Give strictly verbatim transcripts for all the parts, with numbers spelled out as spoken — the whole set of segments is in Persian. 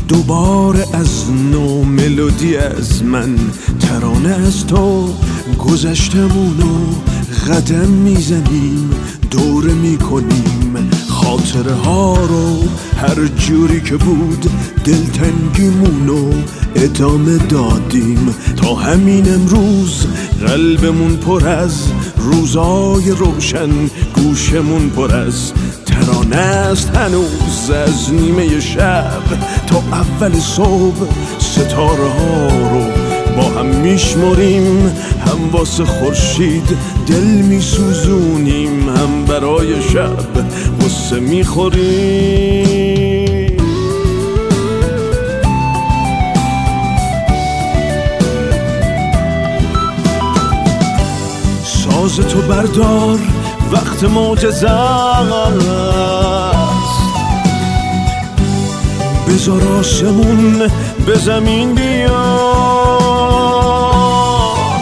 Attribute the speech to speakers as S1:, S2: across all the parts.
S1: دوباره از نو ملودی از من، ترانه از تو گذشتمونو قدم میزنیم، دوره میکنیم خاطره ها رو، هر جوری که بود دلتنگیمونو ادامه دادیم تا همین امروز. قلبمون پر از روزای روشن، گوشمون پر از ترانه است هنوز، از نیمه شب تا اول صبح ستاره ها رو با هم میشمریم، هم واسه خورشید دل میسوزونیم، هم برای شب غصه میخوریم. ساز تو بردار وقت معجزه است، بذار آسمون به زمین بیاد،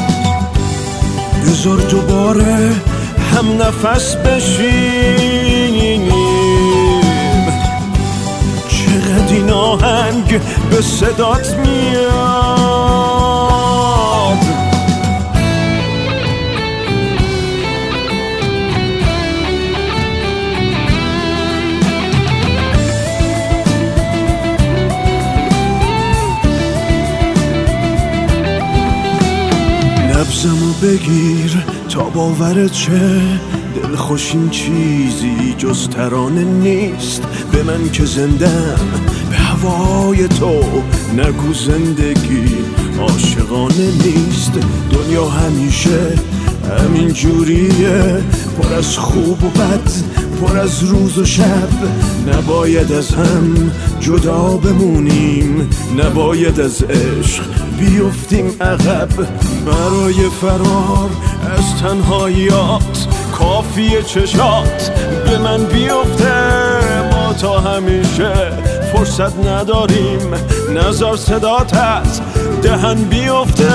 S1: بذار دوباره هم نفس بشیم، چقدر این آهنگ به صدات میاد. نبضمو بگیر تا باورت شه، دل خوشین چیزی جز ترانه نیست، به من که زندم به هوای تو، نگو زندگی عاشقانه نیست. دنیا همیشه همین جوریه، پر از خوب و بد، پر از روز و شب، نباید از هم جدا بمونیم، نباید از عشق بیفتیم عقب. برای فرار از تنهاییات کافیه چشات به من بیفته، ما تا همیشه فرصت نداریم، نظر صدات از دهن بیفته.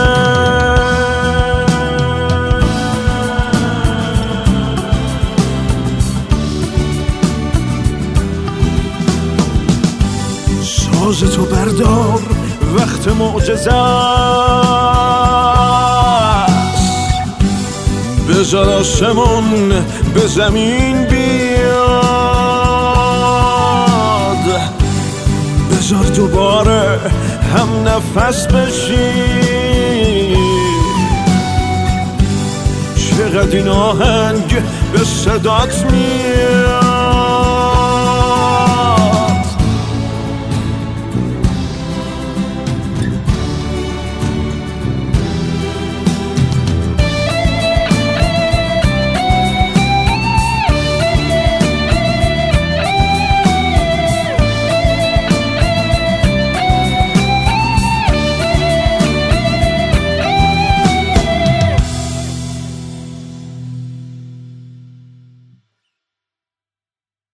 S1: ساز تو بردار وقت معجزه است، بذار آسمون به زمین بیاد، بذار دوباره هم نفس بشیم، چقدر این آهنگ به صدات میاد.